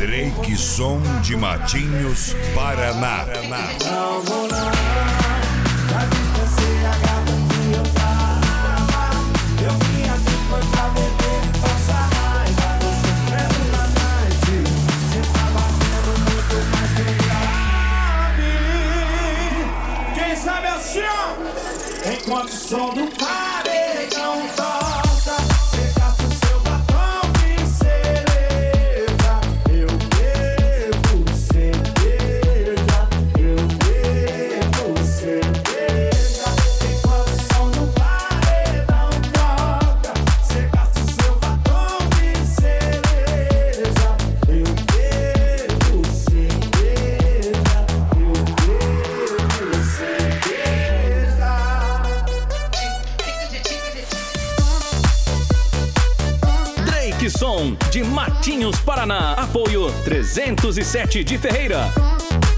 Drake Som de Matinhos, Paraná. Vamos lá, já vi você a gata que eu tava. Eu vim aqui foi pra beber e passar raiva. Tô sofrendo na night, você tá batendo muito mais grave. Quem sabe assim, ó, enquanto o som do paredão toca, você gasta o seu batom de cereja. Eu bebo cerveja, eu bebo cerveja. Enquanto o som do paredão toca, você gasta o seu batom de cereja. Eu bebo cerveja, eu bebo cerveja. Drake Som de Matinhos, Paraná. Apoio 307 de Ferreira.